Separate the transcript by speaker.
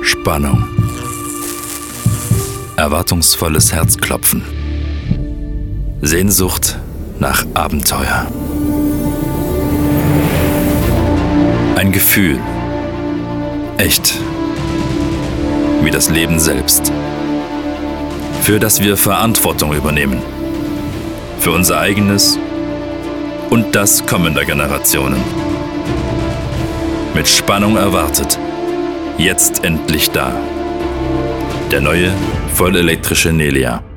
Speaker 1: Spannung. Erwartungsvolles Herzklopfen. Sehnsucht nach Abenteuer. Ein Gefühl. Echt. Wie das Leben selbst. Für das wir Verantwortung übernehmen. Für unser eigenes und das kommender Generationen. Mit Spannung erwartet. Jetzt endlich da. Der neue, vollelektrische Nelia.